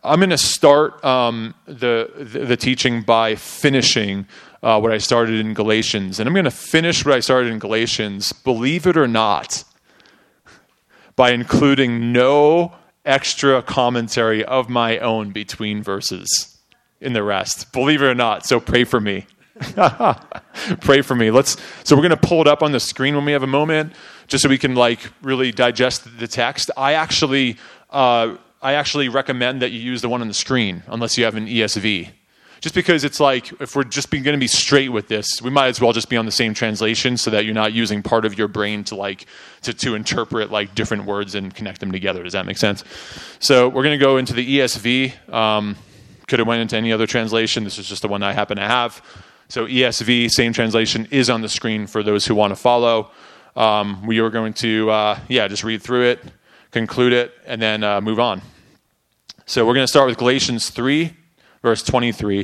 I'm going to start the teaching by finishing what I started in Galatians. And I'm going to finish what I started in Galatians, believe it or not, by including no extra commentary of my own between verses in the rest. Believe it or not. So pray for me. Pray for me. So we're going to pull it up on the screen when we have a moment, just so we can really digest the text. I actually recommend that you use the one on the screen, unless you have an ESV. Just because it's if we're just going to be straight with this, we might as well just be on the same translation so that you're not using part of your brain to interpret different words and connect them together. Does that make sense? So we're going to go into the ESV. Could have went into any other translation. This is just the one I happen to have. So ESV, same translation, is on the screen for those who want to follow. We are going to, just read through it, conclude it, and then move on. So we're going to start with Galatians 3, verse 23.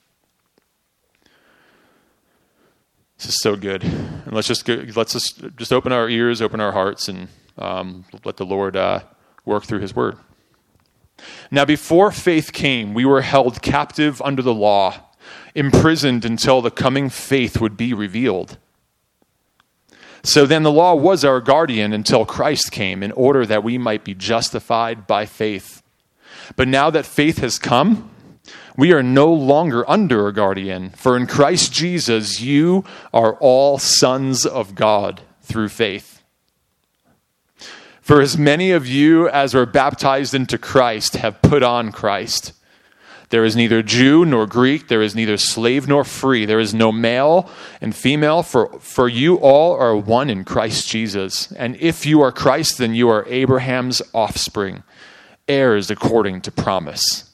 This is so good. And let's just open our ears, open our hearts, and let the Lord work through his word. Now, before faith came, we were held captive under the law, imprisoned until the coming faith would be revealed. So then the law was our guardian until Christ came, in order that we might be justified by faith. But now that faith has come, we are no longer under a guardian, for in Christ Jesus you are all sons of God through faith. For as many of you as were baptized into Christ have put on Christ. There is neither Jew nor Greek, there is neither slave nor free, there is no male and female, for you all are one in Christ Jesus. And if you are Christ, then you are Abraham's offspring, heirs according to promise.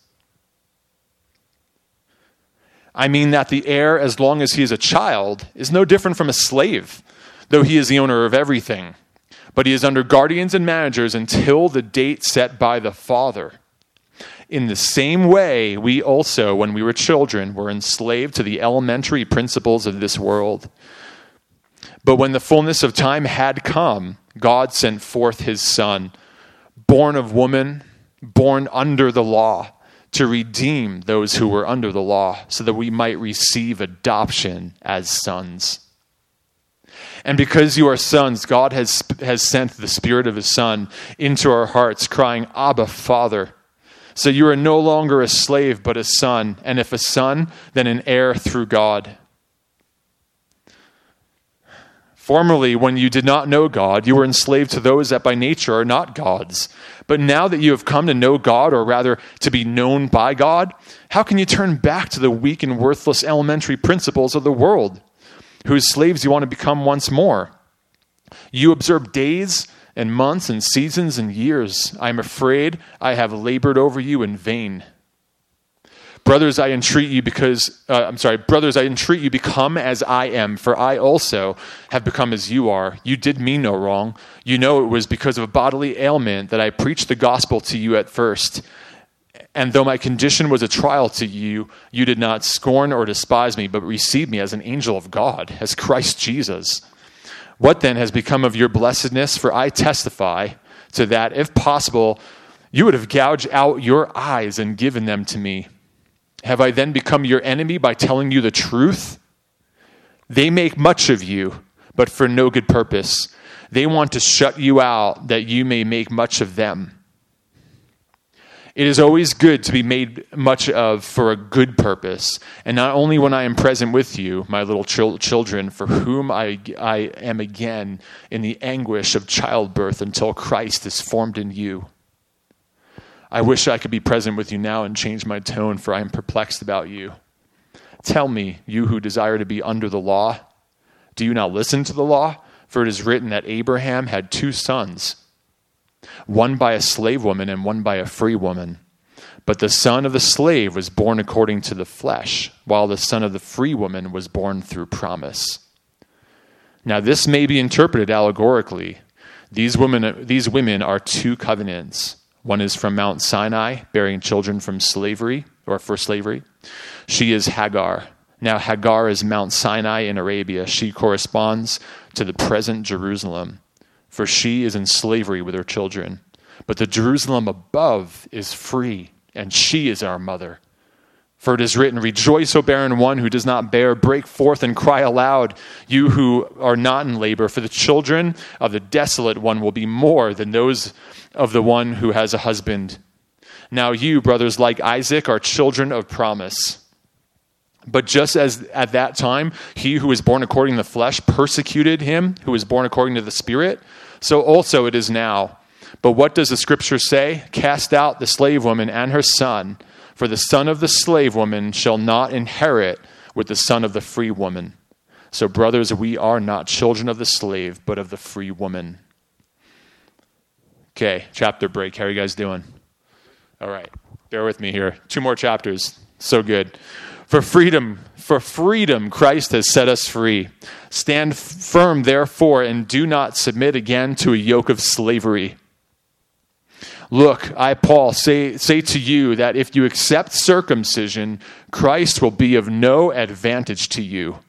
I mean that the heir, as long as he is a child, is no different from a slave, though he is the owner of everything. But he is under guardians and managers until the date set by the Father. In the same way, we also, when we were children, were enslaved to the elementary principles of this world. But when the fullness of time had come, God sent forth his Son, born of woman, born under the law, to redeem those who were under the law, so that we might receive adoption as sons. And because you are sons, God has sent the Spirit of his Son into our hearts, crying, Abba, Father. So you are no longer a slave, but a son. And if a son, then an heir through God. Formerly, when you did not know God, you were enslaved to those that by nature are not God's. But now that you have come to know God, or rather to be known by God, how can you turn back to the weak and worthless elementary principles of the world, whose slaves you want to become once more? You observe days and months and seasons and years. I am afraid I have labored over you in vain. Brothers, I entreat you become as I am, for I also have become as you are. You did me no wrong. You know it was because of a bodily ailment that I preached the gospel to you at first. And though my condition was a trial to you, you did not scorn or despise me, but received me as an angel of God, as Christ Jesus. What then has become of your blessedness? For I testify to that, if possible, you would have gouged out your eyes and given them to me. Have I then become your enemy by telling you the truth? They make much of you, but for no good purpose. They want to shut you out that you may make much of them. It is always good to be made much of for a good purpose, and not only when I am present with you, my little children, for whom I am again in the anguish of childbirth until Christ is formed in you. I wish I could be present with you now and change my tone, for I am perplexed about you. Tell me, you who desire to be under the law, do you not listen to the law? For it is written that Abraham had 2 sons, one by a slave woman and one by a free woman. But the son of the slave was born according to the flesh, while the son of the free woman was born through promise. Now this may be interpreted allegorically. These women are 2 covenants. One is from Mount Sinai, bearing children from slavery, or for slavery. She is Hagar. Now Hagar is Mount Sinai in Arabia. She corresponds to the present Jerusalem, for she is in slavery with her children. But the Jerusalem above is free and she is our mother. For it is written, rejoice, O barren one who does not bear, break forth and cry aloud, you who are not in labor, for the children of the desolate one will be more than those of the one who has a husband. Now you, brothers, like Isaac, are children of promise. But just as at that time, he who was born according to the flesh persecuted him who was born according to the Spirit, so also it is now. But what does the scripture say? Cast out the slave woman and her son, for the son of the slave woman shall not inherit with the son of the free woman. So brothers, we are not children of the slave, but of the free woman. Okay, chapter break. How are you guys doing? All right, bear with me here. 2 more chapters. So good. For freedom, Christ has set us free. Stand firm, therefore, and do not submit again to a yoke of slavery. Look, I, Paul, say to you that if you accept circumcision, Christ will be of no advantage to you.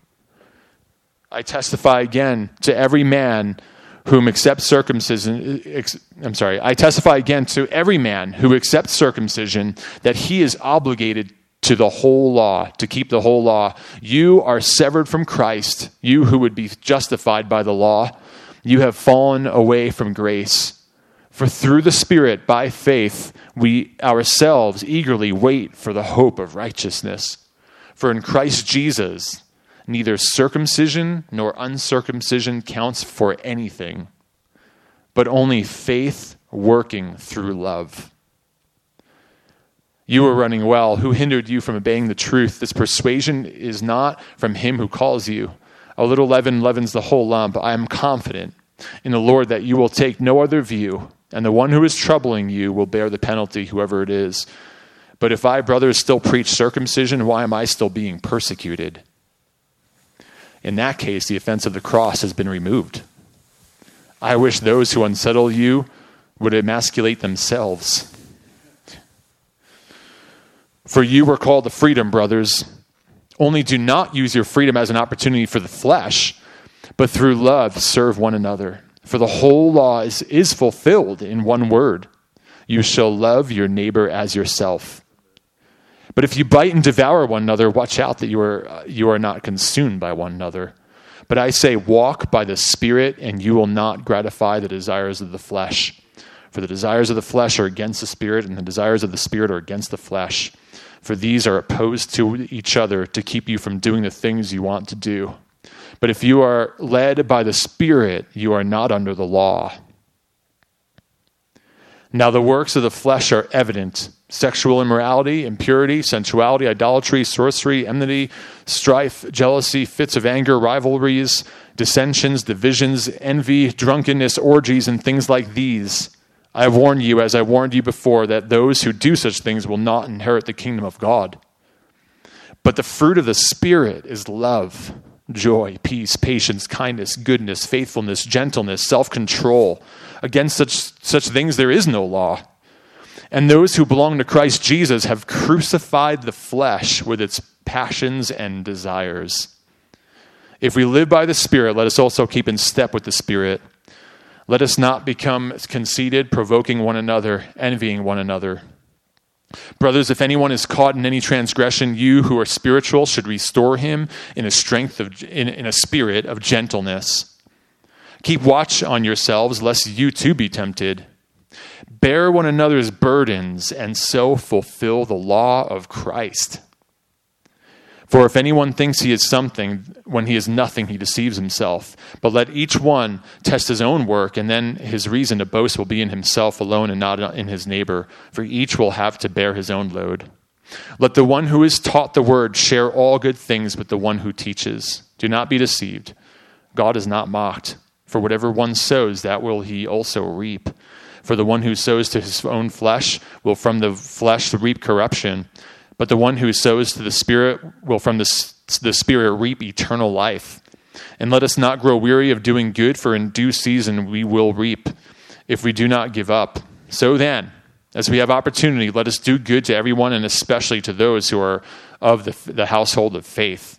I testify again to every man whom accepts circumcision. I testify again to every man who accepts circumcision that he is obligated to the whole law, to keep the whole law. You are severed from Christ, you who would be justified by the law. You have fallen away from grace. For through the Spirit, by faith, we ourselves eagerly wait for the hope of righteousness. For in Christ Jesus, neither circumcision nor uncircumcision counts for anything, but only faith working through love. You were running well. Who hindered you from obeying the truth? This persuasion is not from him who calls you. A little leaven leavens the whole lump. I am confident in the Lord that you will take no other view, and the one who is troubling you will bear the penalty, whoever it is. But if I, brothers, still preach circumcision, why am I still being persecuted? In that case, the offense of the cross has been removed. I wish those who unsettle you would emasculate themselves. For you were called to freedom, brothers. Only do not use your freedom as an opportunity for the flesh, but through love serve one another. For the whole law is fulfilled in one word. You shall love your neighbor as yourself. But if you bite and devour one another, watch out that you are not consumed by one another. But I say, walk by the Spirit, and you will not gratify the desires of the flesh. For the desires of the flesh are against the Spirit, and the desires of the Spirit are against the flesh. For these are opposed to each other to keep you from doing the things you want to do. But if you are led by the Spirit, you are not under the law. Now the works of the flesh are evident: sexual immorality, impurity, sensuality, idolatry, sorcery, enmity, strife, jealousy, fits of anger, rivalries, dissensions, divisions, envy, drunkenness, orgies, and things like these. I have warned you, as I warned you before, that those who do such things will not inherit the kingdom of God. But the fruit of the Spirit is love, joy, peace, patience, kindness, goodness, faithfulness, gentleness, self-control. Against such things there is no law. And those who belong to Christ Jesus have crucified the flesh with its passions and desires. If we live by the Spirit, let us also keep in step with the Spirit. Let us not become conceited, provoking one another, envying one another. Brothers, if anyone is caught in any transgression, you who are spiritual should restore him in a spirit of gentleness. Keep watch on yourselves, lest you too be tempted. Bear one another's burdens, and so fulfill the law of Christ. For if anyone thinks he is something, when he is nothing, he deceives himself. But let each one test his own work, and then his reason to boast will be in himself alone and not in his neighbor, for each will have to bear his own load. Let the one who is taught the word share all good things with the one who teaches. Do not be deceived. God is not mocked. For whatever one sows, that will he also reap. For the one who sows to his own flesh will from the flesh reap corruption, but the one who sows to the Spirit will from the Spirit reap eternal life. And let us not grow weary of doing good, for in due season we will reap, if we do not give up. So then, as we have opportunity, let us do good to everyone, and especially to those who are of the household of faith.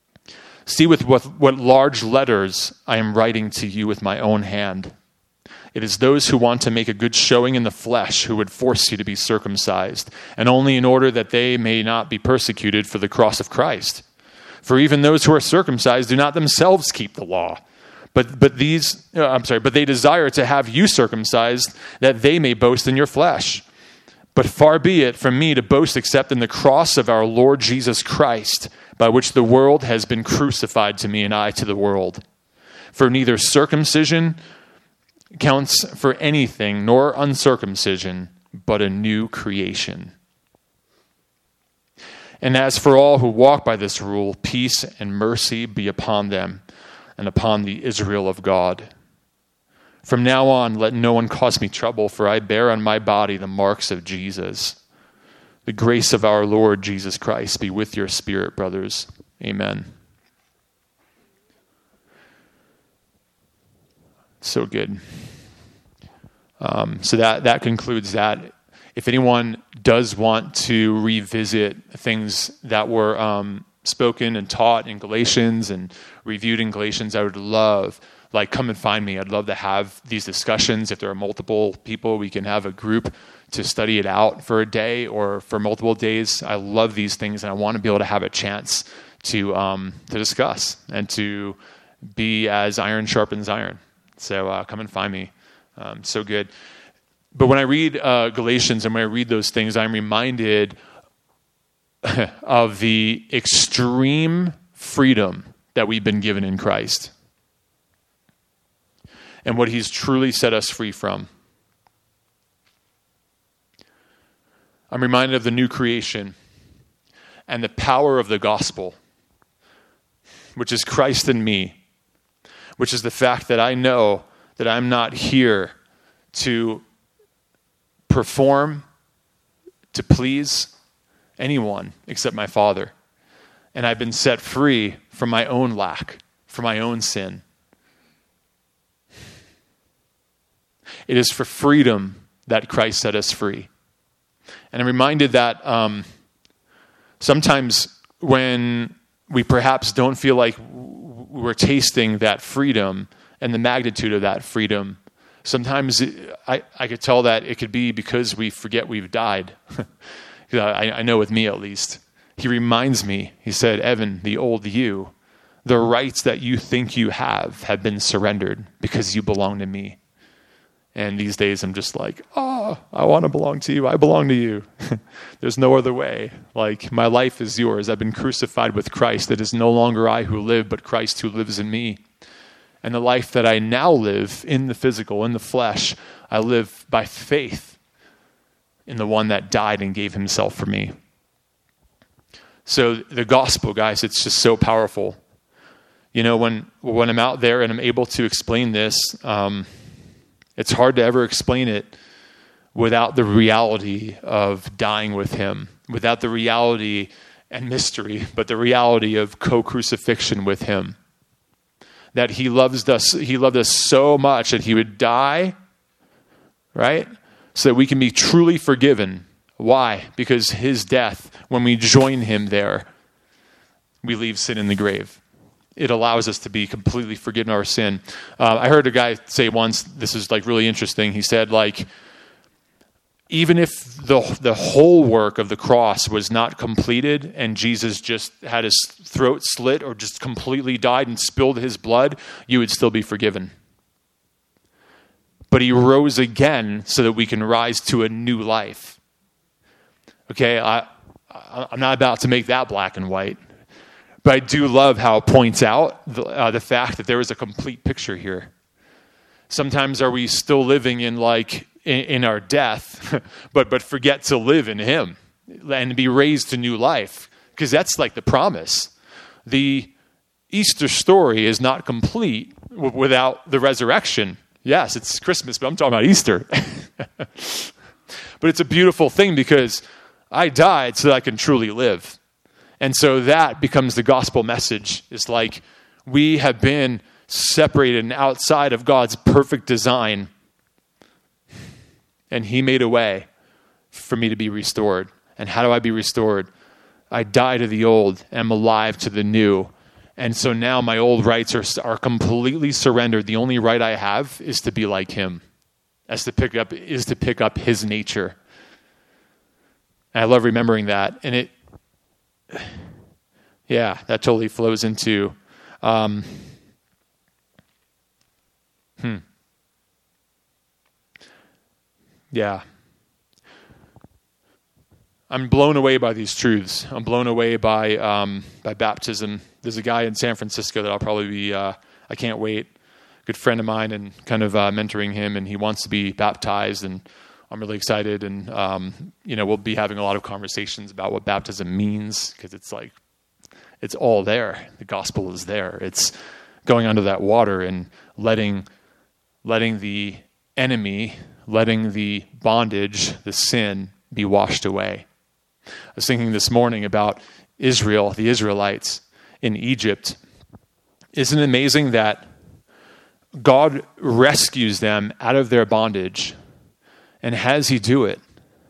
See with what large letters I am writing to you with my own hand. It is those who want to make a good showing in the flesh who would force you to be circumcised, and only in order that they may not be persecuted for the cross of Christ. For even those who are circumcised do not themselves keep the law, but they desire to have you circumcised, that they may boast in your flesh. But far be it from me to boast except in the cross of our Lord Jesus Christ, by which the world has been crucified to me and I to the world. For neither circumcision counts for anything, nor uncircumcision, but a new creation. And as for all who walk by this rule, peace and mercy be upon them and upon the Israel of God. From now on, let no one cause me trouble, for I bear on my body the marks of Jesus. The grace of our Lord Jesus Christ be with your spirit, brothers. Amen. So good. So that concludes that. If anyone does want to revisit things that were spoken and taught in Galatians and reviewed in Galatians, I would love, come and find me. I'd love to have these discussions. If there are multiple people, we can have a group to study it out for a day or for multiple days. I love these things, and I want to be able to have a chance to discuss and to be as iron sharpens iron. So come and find me. So good. But when I read Galatians and when I read those things, I'm reminded of the extreme freedom that we've been given in Christ and what he's truly set us free from. I'm reminded of the new creation and the power of the gospel, which is Christ in me, which is the fact that I know that I'm not here to perform, to please anyone except my Father. And I've been set free from my own lack, from my own sin. It is for freedom that Christ set us free. And I'm reminded that sometimes when we perhaps don't feel like we're tasting that freedom and the magnitude of that freedom, sometimes I could tell that it could be because we forget we've died. I know with me at least. He reminds me, he said, Evan, the old you, the rights that you think you have been surrendered because you belong to me. And these days I'm just like, I want to belong to you. I belong to you. There's no other way. My life is yours. I've been crucified with Christ. It is no longer I who live, but Christ who lives in me. And the life that I now live in the physical, in the flesh, I live by faith in the one that died and gave himself for me. So the gospel, guys, it's just so powerful. You know, when I'm out there and I'm able to explain this, it's hard to ever explain it without the reality of dying with him, without the reality and mystery, but the reality of co-crucifixion with him. That he loved us so much that he would die, right? So that we can be truly forgiven. Why? Because his death, when we join him there, we leave sin in the grave. It allows us to be completely forgiven of our sin. I heard a guy say once, this is really interesting. He said, even if the whole work of the cross was not completed and Jesus just had his throat slit or just completely died and spilled his blood, you would still be forgiven. But he rose again so that we can rise to a new life. Okay, I'm not about to make that black and white. But I do love how it points out the fact that there is a complete picture here. Sometimes are we still living in our death, but forget to live in him and be raised to new life? Because that's the promise. The Easter story is not complete without the resurrection. Yes, it's Christmas, but I'm talking about Easter. But it's a beautiful thing because I died so that I can truly live. And so that becomes the gospel message. It's we have been separated and outside of God's perfect design. And he made a way for me to be restored. And how do I be restored? I die to the old and I'm alive to the new. And so now my old rights are completely surrendered. The only right I have is to be like him. is to pick up his nature. And I love remembering that. And that totally flows into, I'm blown away by these truths. I'm blown away by baptism. There's a guy in San Francisco that I'll probably be, I can't wait, good friend of mine, and kind of mentoring him, and he wants to be baptized, and I'm really excited. And, we'll be having a lot of conversations about what baptism means, because it's like, it's all there. The gospel is there. It's going under that water and letting the enemy, letting the bondage, the sin, be washed away. I was thinking this morning about Israel, the Israelites in Egypt. Isn't it amazing that God rescues them out of their bondage? And how does he do it?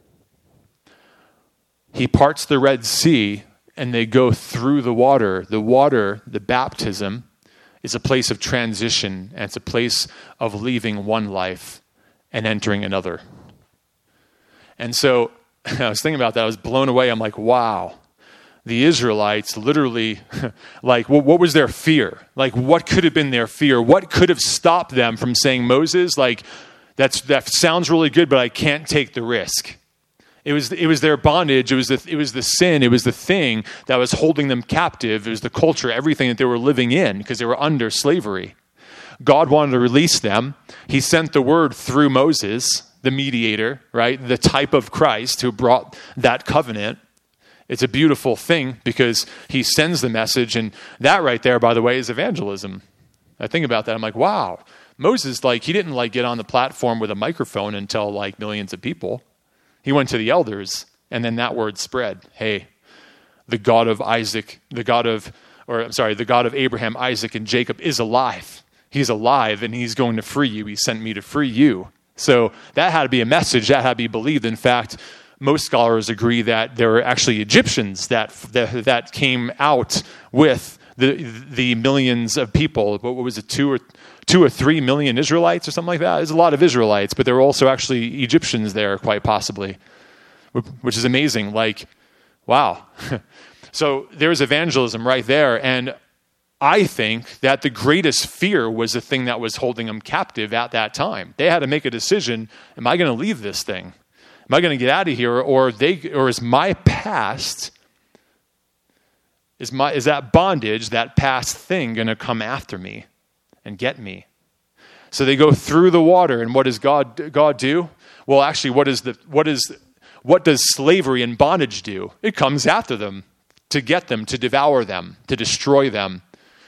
He parts the Red Sea and they go through the water. The water, the baptism, is a place of transition, and it's a place of leaving one life and entering another. And so I was thinking about that. I was blown away. I'm like, wow. The Israelites literally, like, what was their fear? Like, what could have been their fear? What could have stopped them from saying, Moses, like, that sounds really good, but I can't take the risk. It was their bondage. It was the sin. It was the thing that was holding them captive. It was the culture, everything that they were living in, because they were under slavery. God wanted to release them. He sent the word through Moses, the mediator, right? The type of Christ who brought that covenant. It's a beautiful thing because he sends the message, and that right there, by the way, is evangelism. I think about that. I'm like, wow. Moses, he didn't get on the platform with a microphone and tell millions of people. He went to the elders, and then that word spread. Hey, the God of Abraham, Isaac, and Jacob is alive. He's alive, and he's going to free you. He sent me to free you. So that had to be a message. That had to be believed. In fact, most scholars agree that there were actually Egyptians that came out with the millions of people. What was it, 2 or 3 million Israelites or something like that? There's a lot of Israelites, but there were also actually Egyptians there, quite possibly, which is amazing. Wow. So there's evangelism right there, and I think that the greatest fear was the thing that was holding them captive at that time. They had to make a decision: am I going to leave this thing? Am I going to get out of here, or is my past, is that bondage, that past thing, going to come after me and get me? So they go through the water, and what does God do? Well, actually, what does slavery and bondage do? It comes after them to get them, to devour them, to destroy them.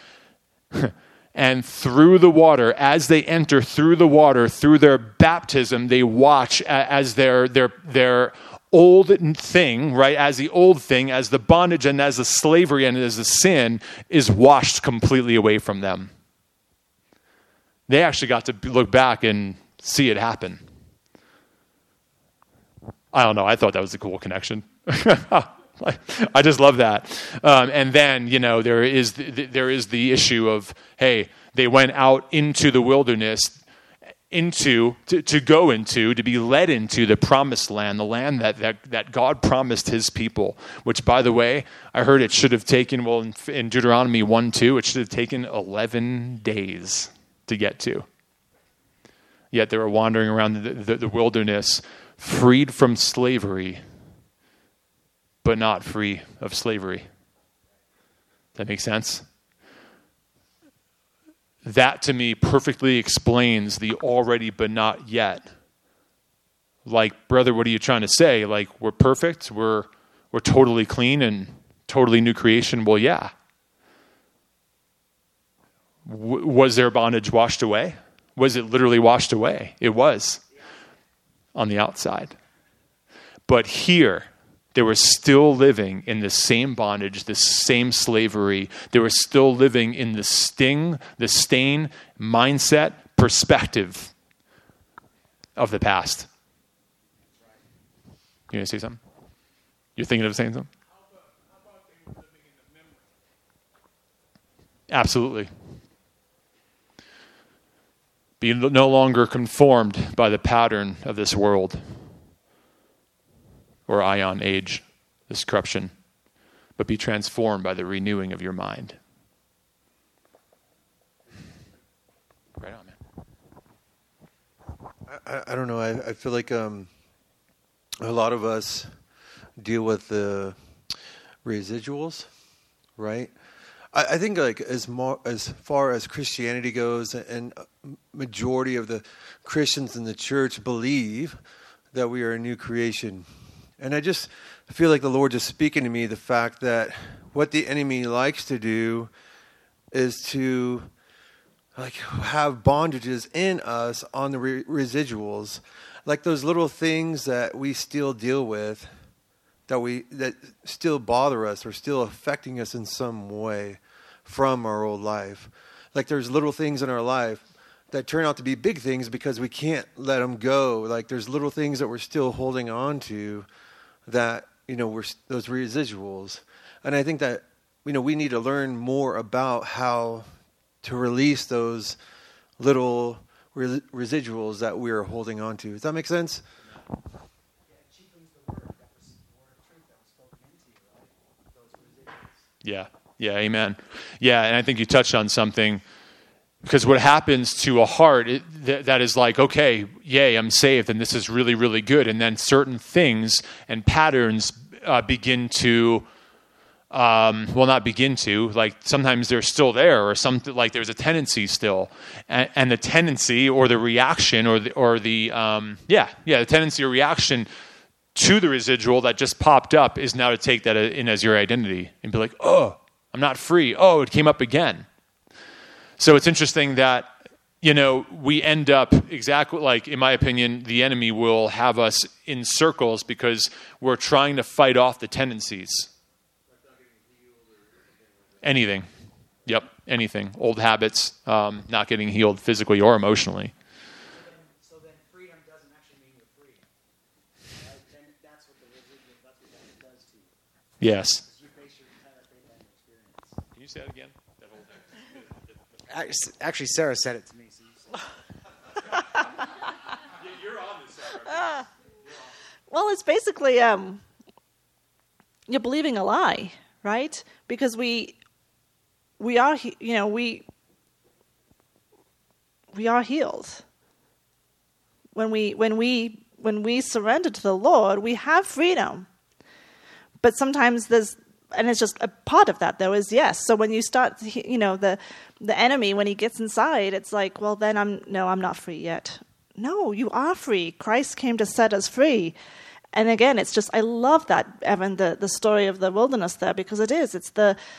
And through the water, as they enter through the water, through their baptism, they watch as their old thing, right? As the old thing, as the bondage and as the slavery and as the sin is washed completely away from them. They actually got to look back and see it happen. I don't know. I thought that was a cool connection. I just love that. And then, there is the issue of, hey, they went out into the wilderness to be led into the promised land, the land that God promised his people, which, by the way, I heard it should have taken, in Deuteronomy 1:2, it should have taken 11 days to get to. Yet they were wandering around the wilderness, freed from slavery, but not free of slavery. Does that make sense? That, to me, perfectly explains the already but not yet. Brother, what are you trying to say? We're perfect? We're totally clean and totally new creation? Well, yeah. Was their bondage washed away? Was it literally washed away? It was on the outside. But here, they were still living in the same bondage, the same slavery. They were still living in the stain, mindset, perspective of the past. You going to say something? You're thinking of saying something? How about they were living in the memory? Absolutely. Be no longer conformed by the pattern of this world or ion age, this corruption, but be transformed by the renewing of your mind. Right on, man. I don't know. I feel like a lot of us deal with the residuals, right? I think like as far as Christianity goes, and majority of the Christians in the church believe that we are a new creation. And I just feel like the Lord is speaking to me the fact that what the enemy likes to do is to like have bondages in us on the residuals, like those little things that we still deal with, that still bother us or still affecting us in some way from our old life. Like there's little things in our life that turn out to be big things because we can't let them go. Like there's little things that we're still holding on to that, we're those residuals. And I think that, we need to learn more about how to release those little residuals that we're holding on to. Does that make sense? Yeah, amen. Yeah, and I think you touched on something, because what happens to a heart that is like, okay, yay, I'm saved, and this is really, really good, and then certain things and patterns begin to, not begin to, like sometimes they're still there, or something like there's a tendency still, and the tendency or the reaction the tendency or reaction to the residual that just popped up is now to take that in as your identity and be like, oh, I'm not free. Oh, it came up again. So it's interesting that, we end up exactly like, in my opinion, the enemy will have us in circles because we're trying to fight off the tendencies. Anything. Yep, anything. Old habits, not getting healed physically or emotionally. So then freedom doesn't actually mean you're free. Right? Then that's what the residual, that's what that does to you. Yes. You base your entire faith on experience. Can you say that again? That whole thing. Actually, Sarah said it to me. So You're on this, Sarah. Well, it's basically you're believing a lie, right? Because we are we are healed when we surrender to the Lord. We have freedom, but sometimes and it's just a part of that, though, is yes. So when you start, the enemy, when he gets inside, it's like, well, then I'm not free yet. No, you are free. Christ came to set us free. And again, it's just, I love that, Evan, the story of the wilderness there, because that's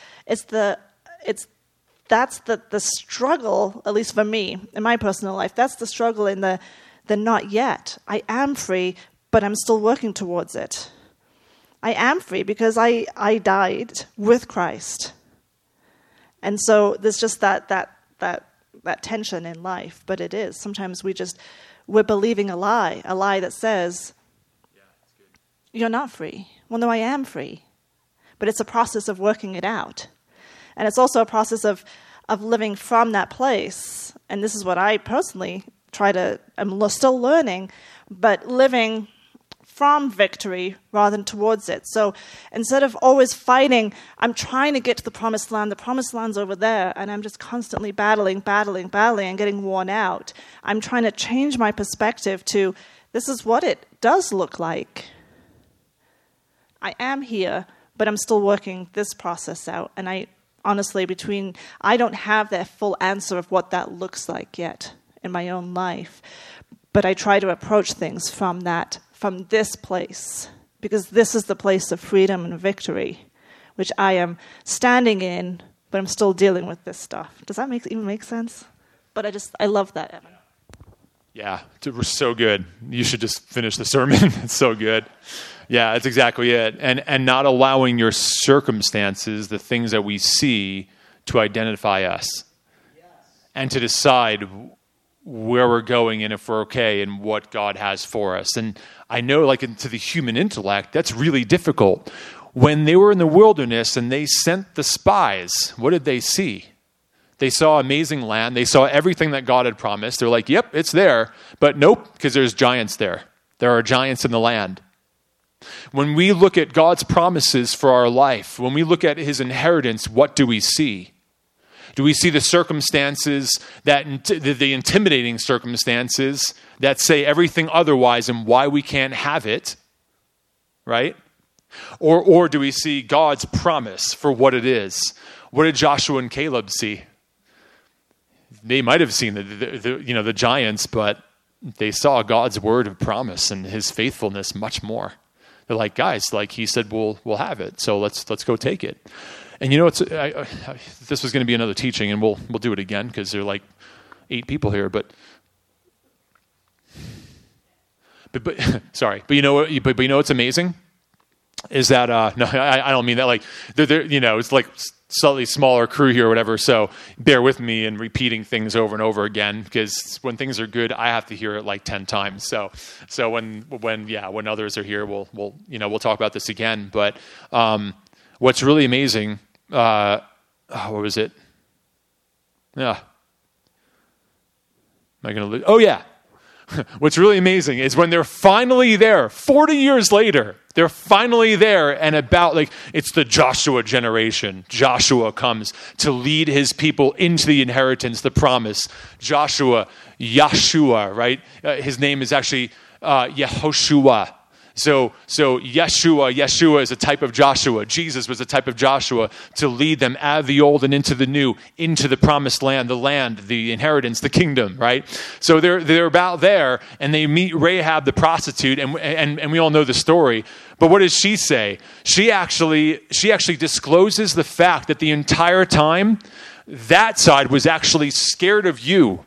the struggle, at least for me, in my personal life. That's the struggle in the not yet. I am free, but I'm still working towards it. I am free because I died with Christ. And so there's just that tension in life, but it is. Sometimes we're believing a lie that says, you're not free. Well, no, I am free. But it's a process of working it out. And it's also a process of living from that place. And this is what I personally I'm still learning, but living from victory rather than towards it. So instead of always fighting, I'm trying to get to the promised land. The promised land's over there, and I'm just constantly battling, and getting worn out. I'm trying to change my perspective to, this is what it does look like. I am here, but I'm still working this process out. And I honestly, I don't have that full answer of what that looks like yet in my own life. But I try to approach things from this place, because this is the place of freedom and victory, which I am standing in, but I'm still dealing with this stuff. Does that even make sense? But I love that, Evan. Yeah, it was so good. You should just finish the sermon. It's so good. Yeah, that's exactly it. And not allowing your circumstances, the things that we see, to identify us. Yes. And to decide where we're going and if we're okay and what God has for us. And I know, like, to the human intellect, that's really difficult. When they were in the wilderness and they sent the spies, what did they see? They saw amazing land. They saw everything that God had promised. They're like, yep, it's there. But nope, because there's giants there. There are giants in the land. When we look at God's promises for our life, when we look at his inheritance, what do we see? Do we see the circumstances, the intimidating circumstances that say everything otherwise and why we can't have it, right? Or do we see God's promise for what it is? What did Joshua and Caleb see? They might have seen the giants, but they saw God's word of promise and his faithfulness much more. They're like, guys, like he said, we'll have it. So let's go take it. And this was going to be another teaching, and we'll do it again because there are like 8 people here. But sorry. But you know what's amazing is that no, I don't mean that. Like it's like slightly smaller crew here or whatever. So bear with me in repeating things over and over again, because when things are good, I have to hear it like 10 times. So when others are here, we'll talk about this again. But what's really amazing, what was it? Yeah. Am I going to lose? Oh yeah. What's really amazing is when they're finally there, 40 years later, they're finally there, and it's the Joshua generation. Joshua comes to lead his people into the inheritance, the promise. Yeshua, right? His name is actually Yehoshua. So Yeshua is a type of Joshua. Jesus was a type of Joshua to lead them out of the old and into the new, into the promised land, the inheritance, the kingdom, right? So they're about there, and they meet Rahab the prostitute, and we all know the story. But what does she say? She actually discloses the fact that the entire time, that side was actually scared of you.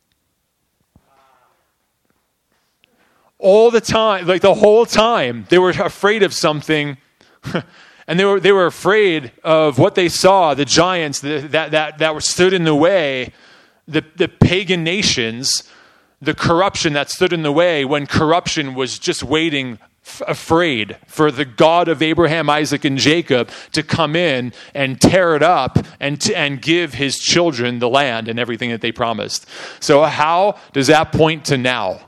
All the time, like the whole time, they were afraid of something, and they were afraid of what they saw, the giants that were stood in the way, the pagan nations, the corruption that stood in the way when corruption was just waiting, afraid for the God of Abraham, Isaac, and Jacob to come in and tear it up and give his children the land and everything that they promised. So how does that point to now?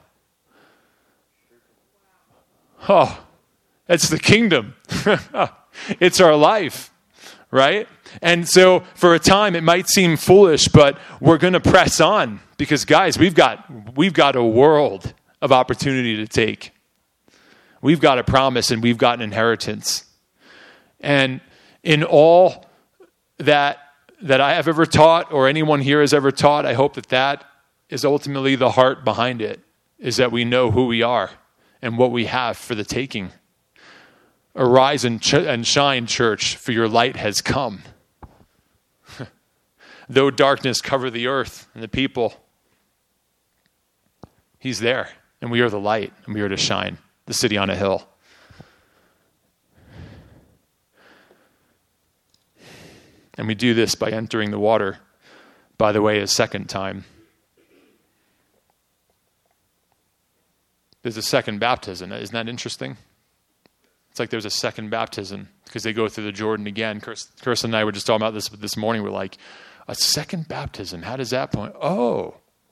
Oh, it's the kingdom. It's our life, right? And so for a time it might seem foolish, but we're going to press on because, guys, we've got a world of opportunity to take. We've got a promise and we've got an inheritance. And in all that I have ever taught, or anyone here has ever taught, I hope that is ultimately the heart behind it, is that we know who we are and what we have for the taking. Arise and shine, church, for your light has come. Though darkness cover the earth and the people, he's there, and we are the light, and we are to shine, the city on a hill. And we do this by entering the water, by the way, a second time. There's a second baptism. Isn't that interesting? It's like there's a second baptism because they go through the Jordan again. Kirsten and I were just talking about this morning. We're like, a second baptism? How does that point? Oh.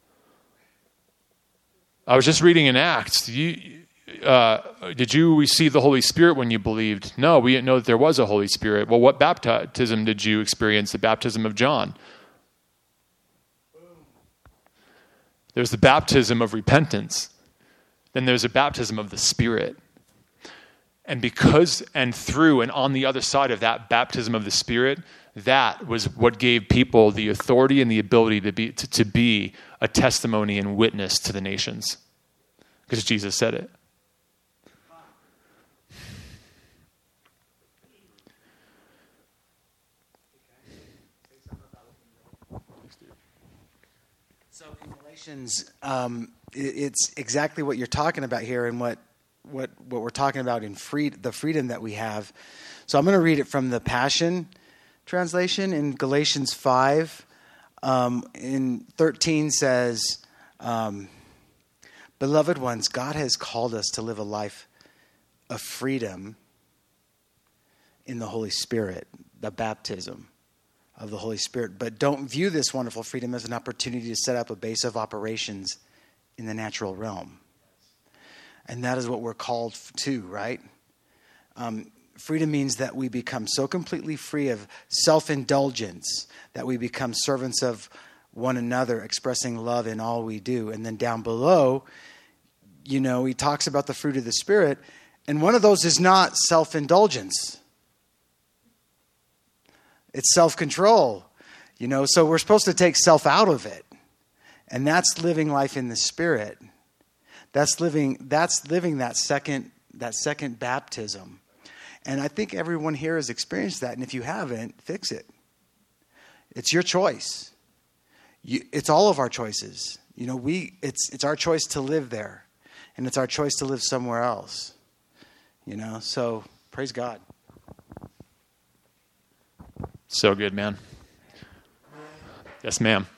I was just reading in Acts. Did you receive the Holy Spirit when you believed? No, we didn't know that there was a Holy Spirit. Well, what baptism did you experience? The baptism of John. There's the baptism of repentance. Then there's a baptism of the Spirit. And because and through and on the other side of that baptism of the Spirit, that was what gave people the authority and the ability to be a testimony and witness to the nations. Because Jesus said it. So in Galatians, it's exactly what you're talking about here, and what we're talking about in the freedom that we have. So I'm going to read it from the Passion Translation in Galatians 5. In 13 says, "Beloved ones, God has called us to live a life of freedom in the Holy Spirit, the baptism of the Holy Spirit. But don't view this wonderful freedom as an opportunity to set up a base of operations in the natural realm. And that is what we're called to, right? Freedom means that we become so completely free of self-indulgence that we become servants of one another, expressing love in all we do. And then down below, he talks about the fruit of the Spirit, and one of those is not self-indulgence. It's self-control, so we're supposed to take self out of it. And that's living life in the Spirit. That's living that second baptism. And I think everyone here has experienced that. And if you haven't, fix it. It's your choice. It's all of our choices. It's our choice to live there. And it's our choice to live somewhere else. So praise God. So good, man. Yes, ma'am.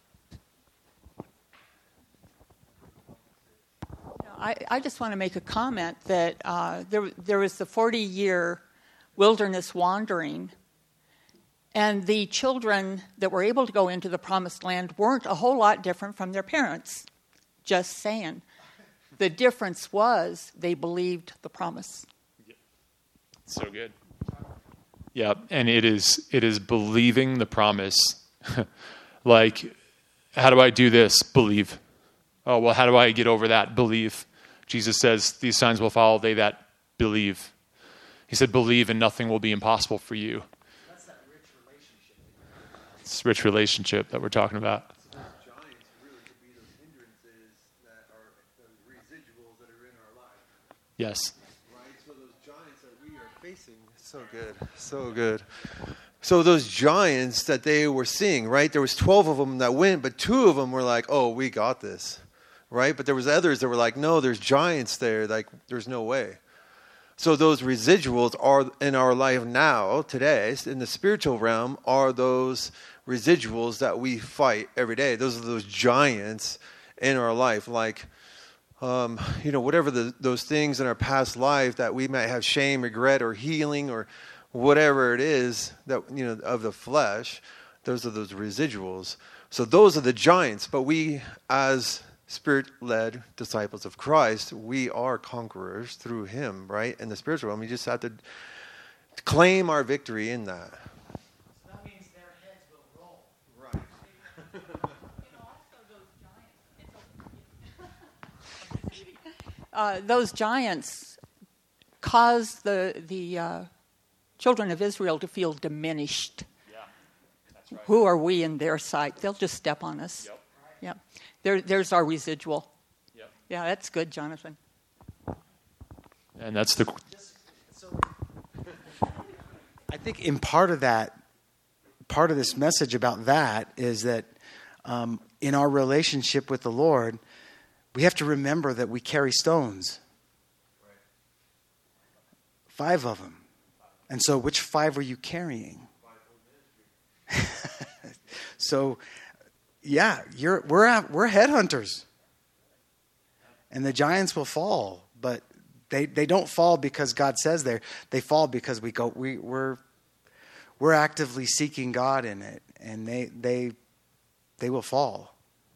I just want to make a comment that there was the 40-year wilderness wandering, and the children that were able to go into the promised land weren't a whole lot different from their parents. Just saying. The difference was they believed the promise. So good. Yeah, and it is believing the promise. Like, how do I do this? Believe. Oh, well, how do I get over that? Believe. Jesus says, these signs will follow they that believe. He said, believe and nothing will be impossible for you. That's that rich relationship. It's rich relationship that we're talking about. So those giants really could be those hindrances that are the residuals that are in our life. Yes. Right? So those giants that we are facing, so good, so good. So those giants that they were seeing, right? There was 12 of them that went, but 2 of them were like, oh, we got this. Right? But there was others that were like, no, there's giants there. Like, there's no way. So those residuals are in our life now, today, in the spiritual realm, are those residuals that we fight every day. Those are those giants in our life. Like, whatever those things in our past life that we might have shame, regret, or healing, or whatever it is that, of the flesh, those are those residuals. So those are the giants. But we, as Spirit-led disciples of Christ, we are conquerors through Him, right? In the spiritual realm, we just have to claim our victory in that. So that means their heads will roll. Right. Those giants caused the children of Israel to feel diminished. Yeah, that's right. Who are we in their sight? They'll just step on us. Yep. Yeah. There's our residual. Yep. Yeah, that's good, Jonathan. And that's the... I think in part of this message about that is that in our relationship with the Lord, we have to remember that we carry stones. 5 of them. And so which 5 are you carrying? So, yeah, we're headhunters. And the giants will fall, but they don't fall because God says they fall because we're actively seeking God in it, and they will fall.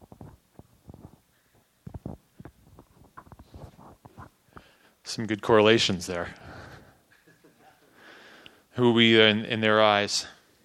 Some good correlations there. Who are we in their eyes?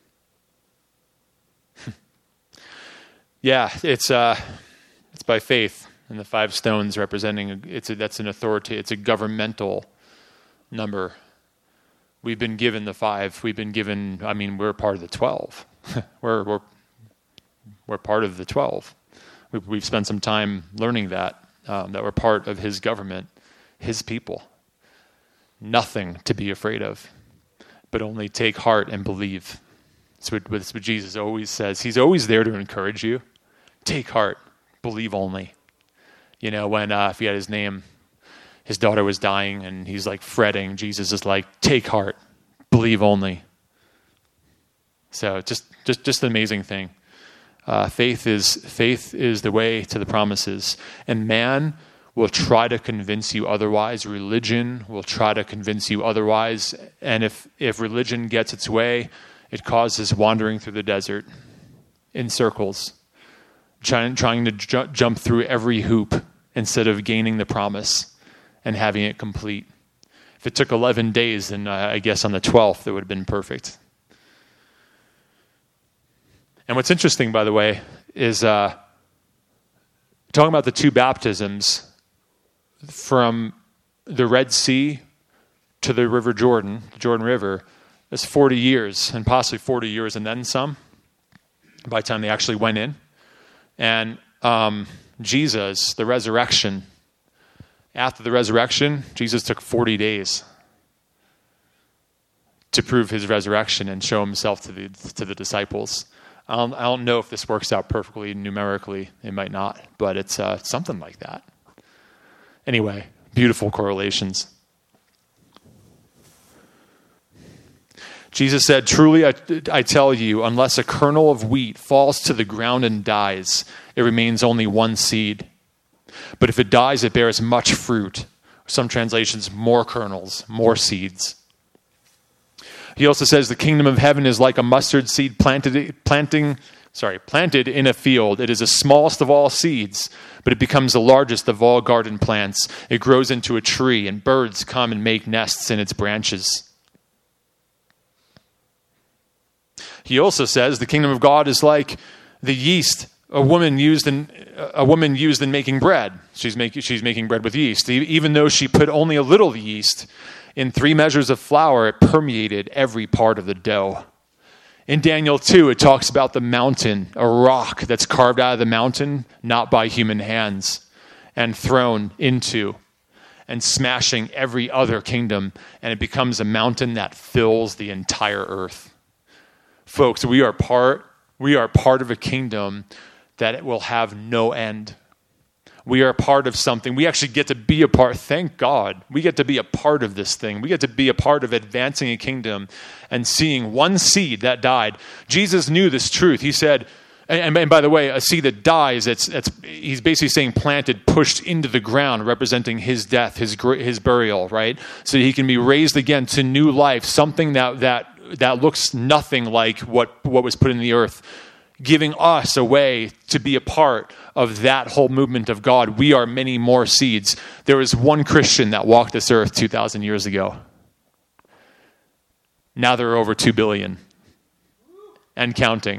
Yeah, it's by faith, and the 5 stones representing that's an authority. It's a governmental number. We've been given the 5. We've been given. I mean, we're part of the 12. we're part of the 12. We've spent some time learning that we're part of His government, His people. Nothing to be afraid of, but only take heart and believe. That's what Jesus always says. He's always there to encourage you. Take heart, believe only. When I forget his name, his daughter was dying and he's like fretting. Jesus is like, take heart, believe only. So just an amazing thing. Faith is the way to the promises, and man will try to convince you otherwise. Religion will try to convince you otherwise, and if religion gets its way, It causes wandering through the desert in circles, trying to jump through every hoop instead of gaining the promise and having it complete. If it took 11 days, then I guess on the 12th it would have been perfect. And what's interesting, by the way, is talking about the two baptisms from the Red Sea to the River Jordan, the Jordan River, is 40 years, and possibly 40 years and then some, by the time they actually went in. And Jesus, the resurrection, after the resurrection, Jesus took 40 days to prove his resurrection and show himself to the disciples. I don't know if this works out perfectly numerically. It might not, but it's something like that. Anyway, beautiful correlations. Jesus said, "Truly I tell you, unless a kernel of wheat falls to the ground and dies, it remains only one seed. But if it dies, it bears much fruit." Some translations, more kernels, more seeds. He also says, "The kingdom of heaven is like a mustard seed planted in a field. It is the smallest of all seeds, but it becomes the largest of all garden plants. It grows into a tree, and birds come and make nests in its branches." He also says the kingdom of God is like the yeast a woman used in making bread. She's making bread with yeast. Even though she put only a little yeast in 3 measures of flour, it permeated every part of the dough. In Daniel 2, it talks about the mountain, a rock that's carved out of the mountain, not by human hands, and thrown into and smashing every other kingdom, and it becomes a mountain that fills the entire earth. Folks, we are part of a kingdom that will have no end. We are part of something. We actually get to be a part. Thank God. We get to be a part of this thing. We get to be a part of advancing a kingdom and seeing one seed that died. Jesus knew this truth. He said, and by the way, a seed that dies, he's basically saying planted, pushed into the ground, representing his death, his burial, right? So he can be raised again to new life, something that looks nothing like what was put in the earth, giving us a way to be a part of that whole movement of God. We are many more seeds. There was one Christian that walked this earth 2,000 years ago. Now there are over 2 billion and counting.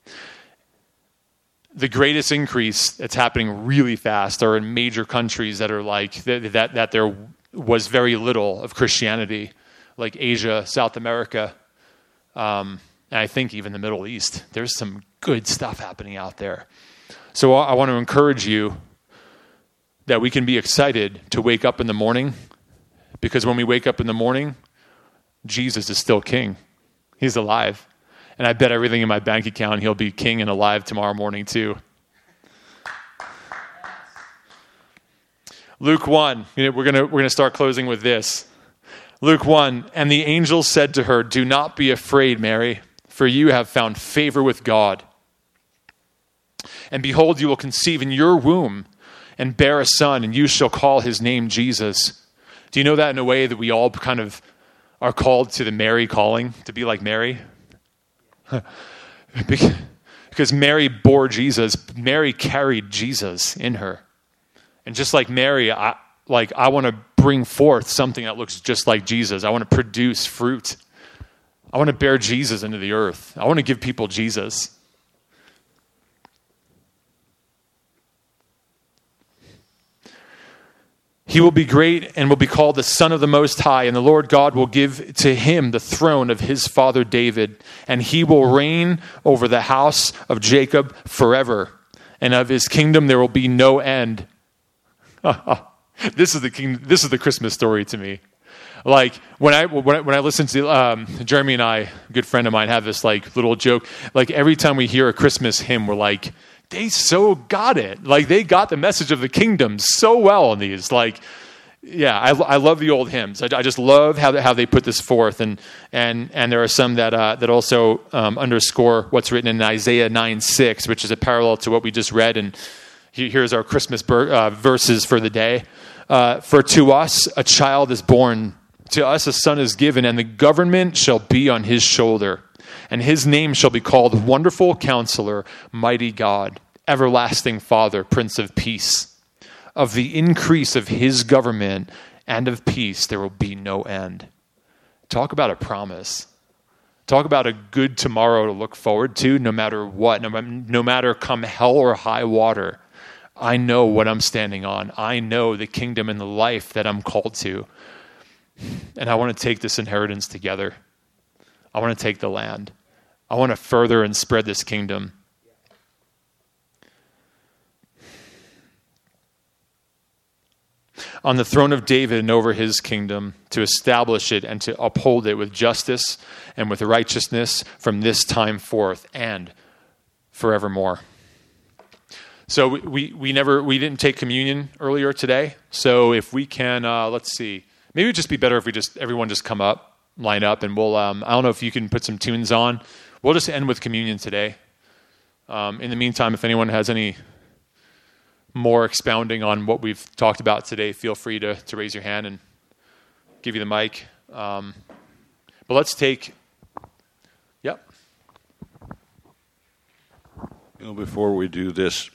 The greatest increase that's happening really fast are in major countries that are like that there was very little of Christianity, like Asia, South America, and I think even the Middle East. There's some good stuff happening out there. So I want to encourage you that we can be excited to wake up in the morning, because when we wake up in the morning, Jesus is still king. He's alive. And I bet everything in my bank account, he'll be king and alive tomorrow morning too. Luke 1, we're gonna start closing with this. Luke 1, and the angel said to her, "Do not be afraid, Mary, for you have found favor with God. And behold, you will conceive in your womb and bear a son, and you shall call his name Jesus." Do you know that in a way that we all kind of are called to the Mary calling, to be like Mary? Because Mary bore Jesus. Mary carried Jesus in her. And just like Mary, I want to bring forth something that looks just like Jesus. I want to produce fruit. I want to bear Jesus into the earth. I want to give people Jesus. He will be great and will be called the Son of the Most High, and the Lord God will give to him the throne of his father David, and he will reign over the house of Jacob forever, and of his kingdom there will be no end. This is the Christmas story to me. Like when I listen to Jeremy and I, a good friend of mine, have this like little joke. Like every time we hear a Christmas hymn, we're like, they so got it. Like they got the message of the kingdom so well in these. Like, yeah, I love the old hymns. I just love how they put this forth, and there are some that also underscore what's written in Isaiah 9:6, which is a parallel to what we just read. And here's our Christmas verses for the day. For to us a child is born, to us a son is given, and the government shall be on his shoulder. And his name shall be called Wonderful Counselor, Mighty God, Everlasting Father, Prince of Peace. Of the increase of his government and of peace there will be no end. Talk about a promise. Talk about a good tomorrow to look forward to no matter what, no matter come hell or high water. I know what I'm standing on. I know the kingdom and the life that I'm called to. And I want to take this inheritance together. I want to take the land. I want to further and spread this kingdom. On the throne of David and over his kingdom, to establish it and to uphold it with justice and with righteousness from this time forth and forevermore. So we didn't take communion earlier today. So if we can, let's see, maybe it'd just be better if everyone just come up, line up, and we'll. I don't know if you can put some tunes on. We'll just end with communion today. In the meantime, if anyone has any more expounding on what we've talked about today, feel free to raise your hand and give you the mic. But let's take, yep. Before we do this,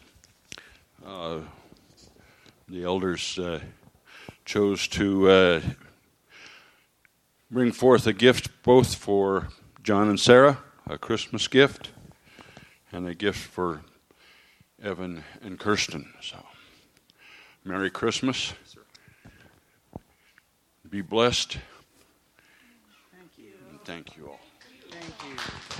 the elders chose to bring forth a gift both for John and Sarah, a Christmas gift, and a gift for Evan and Kirsten. So, Merry Christmas. Be blessed. Thank you. And thank you all. Thank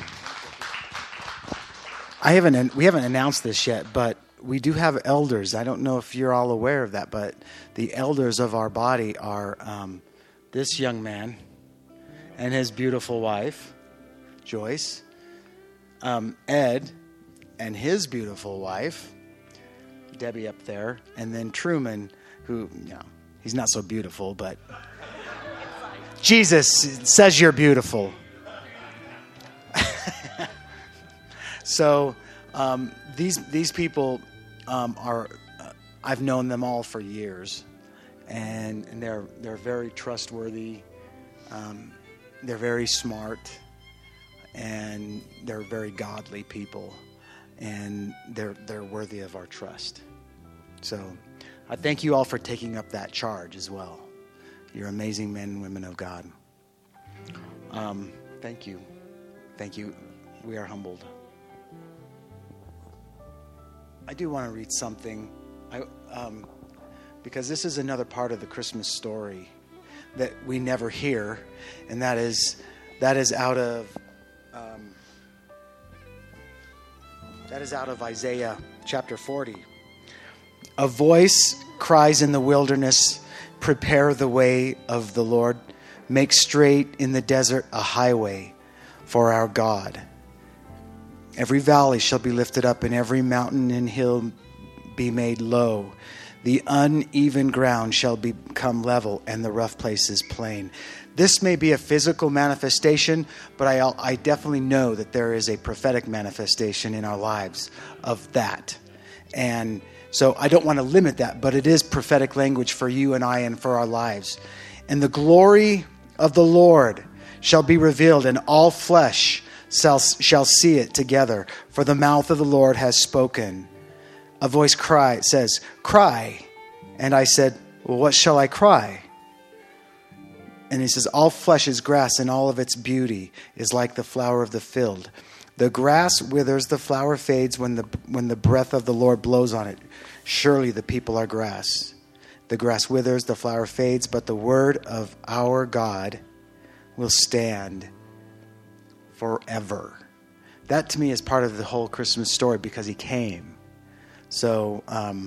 you. We haven't announced this yet, but we do have elders. I don't know if you're all aware of that, but the elders of our body are this young man and his beautiful wife, Joyce, Ed, and his beautiful wife, Debbie up there, and then Truman, who, he's not so beautiful, but Jesus says you're beautiful. So these people are, I've known them all for years, and they're very trustworthy. They're very smart, and they're very godly people. And they're worthy of our trust. So I thank you all for taking up that charge as well. You're amazing men and women of God. Thank you. Thank you. We are humbled. I do want to read something, because this is another part of the Christmas story that we never hear, and that is out of Isaiah chapter 40. A voice cries in the wilderness, prepare the way of the Lord. Make straight in the desert a highway for our God. Every valley shall be lifted up, and every mountain and hill be made low. The uneven ground shall become level, and the rough places plain. This may be a physical manifestation, but I definitely know that there is a prophetic manifestation in our lives of that. And so I don't want to limit that, but it is prophetic language for you and I and for our lives. And the glory of the Lord shall be revealed, and all flesh shall see it together. For the mouth of the Lord has spoken. A voice says, cry. And I said, well, what shall I cry? And he says, all flesh is grass, and all of its beauty is like the flower of the field. The grass withers, the flower fades when the breath of the Lord blows on it. Surely the people are grass. The grass withers, the flower fades, but the word of our God will stand forever. That to me is part of the whole Christmas story, because he came. So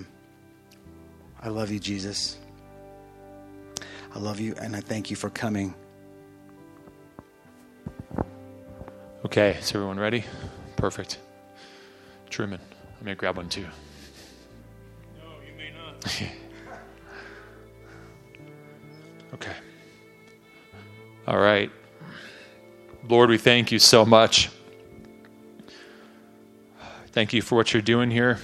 I love you, Jesus. I love you, and I thank you for coming. Okay, is everyone ready? Perfect. Truman, I'm going to grab one too. No, you may not. Okay. All right. Lord, we thank you so much. Thank you for what you're doing here.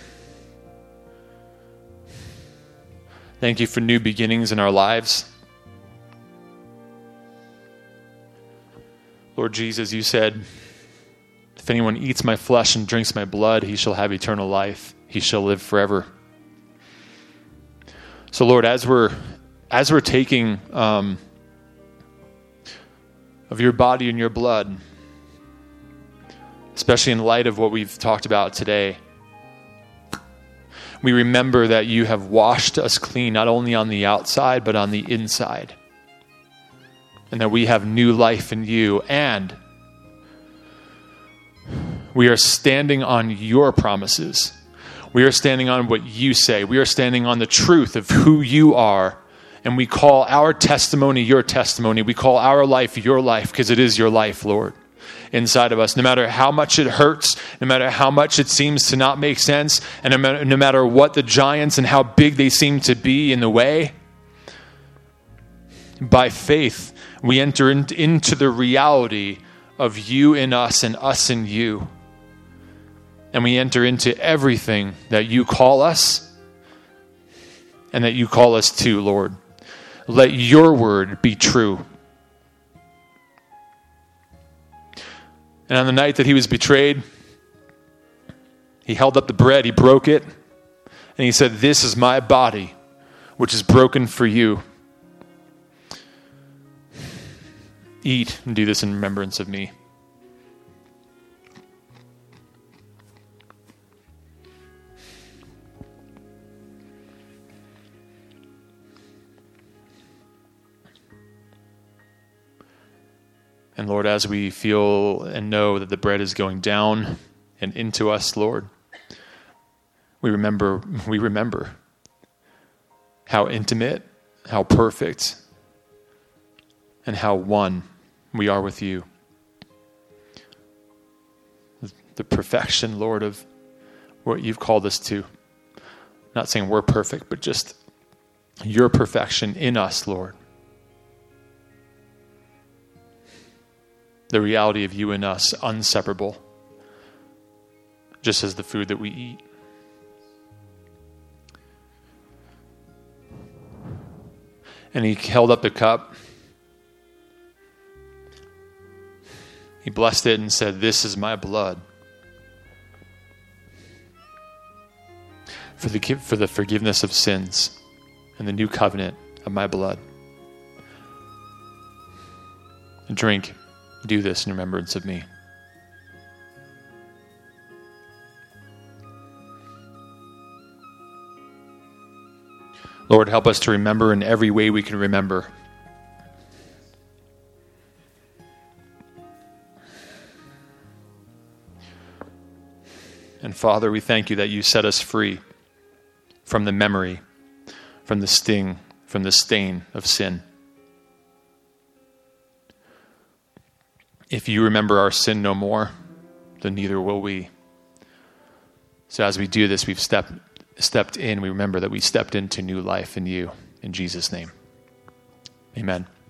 Thank you for new beginnings in our lives. Lord Jesus, you said anyone eats my flesh and drinks my blood, he shall have eternal life. He shall live forever. So Lord, as we're taking of your body and your blood, especially in light of what we've talked about today, we remember that you have washed us clean, not only on the outside, but on the inside. And that we have new life in you. And we are standing on your promises. We are standing on what you say. We are standing on the truth of who you are. And we call our testimony your testimony. We call our life your life, because it is your life, Lord, inside of us. No matter how much it hurts, no matter how much it seems to not make sense, and no matter what the giants and how big they seem to be in the way, by faith, we enter into the reality of you in us and us in you. And we enter into everything that you call us and that you call us to, Lord. Let your word be true. And on the night that he was betrayed, he held up the bread, he broke it, and he said, "This is my body, which is broken for you. Eat and do this in remembrance of me." And Lord, as we feel and know that the bread is going down and into us, Lord, we remember how intimate, how perfect, and how one we are with you. The perfection, Lord, of what you've called us to. Not saying we're perfect, but just your perfection in us, Lord. The reality of you and us, inseparable, just as the food that we eat. And he held up the cup. He blessed it and said, "This is my blood for the forgiveness of sins and the new covenant of my blood. And drink. Do this in remembrance of me." Lord, help us to remember in every way we can remember. And Father, we thank you that you set us free from the memory, from the sting, from the stain of sin. If you remember our sin no more, then neither will we. So as we do this, we've stepped in. We remember that we stepped into new life in you. In Jesus' name, amen.